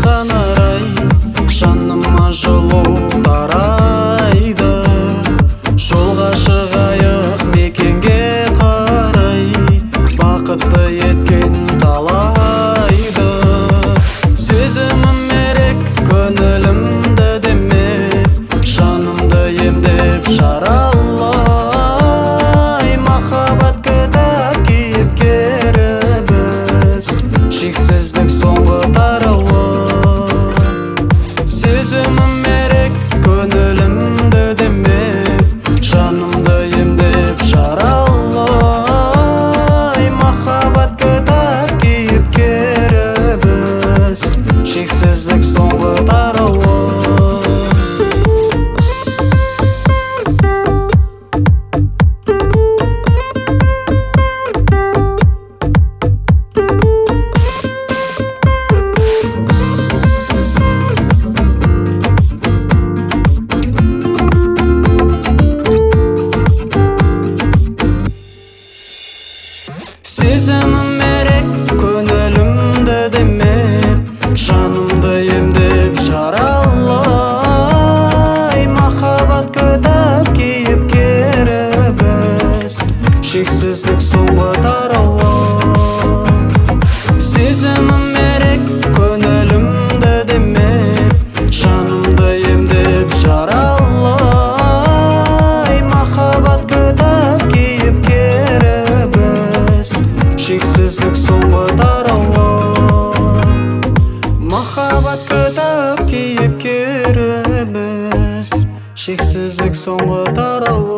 ашқан арай жаныма жылу тарайды. Жолға шығайық мекенге қарай, бақытты еткен талайды. Сезімім мерек көңілімді демеп, жанымды емдеп жаралай. Махаббат кітап кейіпкері біз, шексіздік соңғы тарауы. Сезімім мерек көңілімді демеп, жанымды емдеп жаралай. Махаббат кітап кейіпкері біз, шексіздік соңғы тарауы. Сезімім мерек көңілімді демеп, жанымды емдеп жаралай. Махаббат кітап кейіпкері біз, шексіздік соңғы тарауы. Сезімім мерек көңілімді демеп, жанымды емдеп жаралай. Махаббат кітап кейіпкері біз, шексіздік соңғы тарауы. Махаббат кітап кейіпкері біз, шексіздік соңғы тарауы.